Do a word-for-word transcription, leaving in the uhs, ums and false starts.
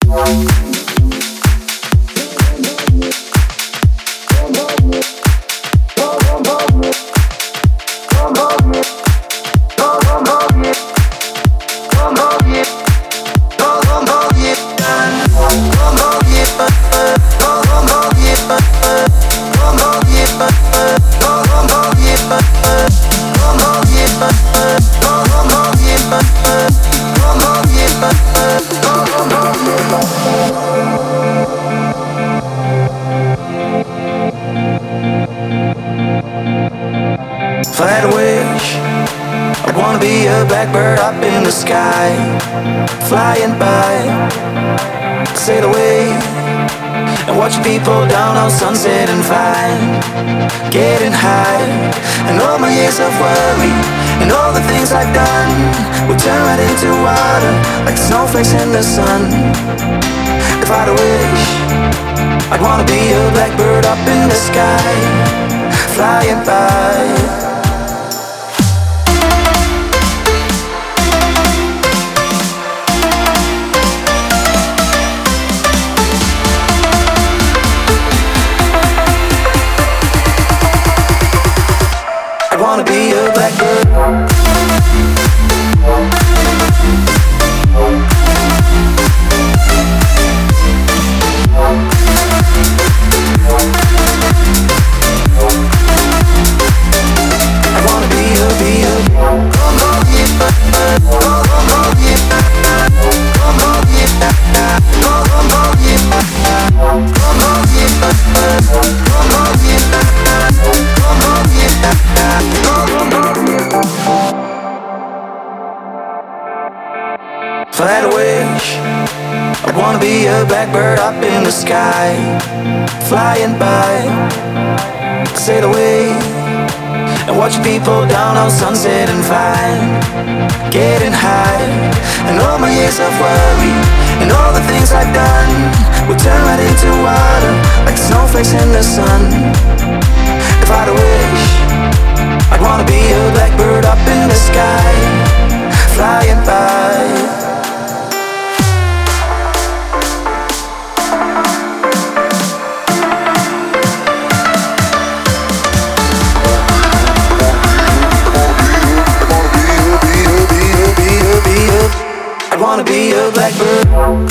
If I had a wish, I'd wanna be a blackbird up in the sky, flying by, sail away, and watching people down on Sunset and Vine, getting high. And all my years of worry and all the things I've done would turn right into water, like snowflakes in the sun. If I had a wish, I'd wanna be a blackbird up in the sky, flying by. I wanna be a blackbird. I wanna be a, be a come on, yeah, come on, yeah, come on, yeah, come on, yeah, come on, yeah, come on, yeah, come on, yeah. If I had a wish, I'd wanna be a blackbird up in the sky, flying by, sail away, and watching people down on Sunset and Vine, getting high. And all my years of worry and all the things I've done would turn right into water, like snowflakes in the sun. If I had a wish, I'd wanna be a blackbird up in the sky, flying by. I wanna be a blackbird.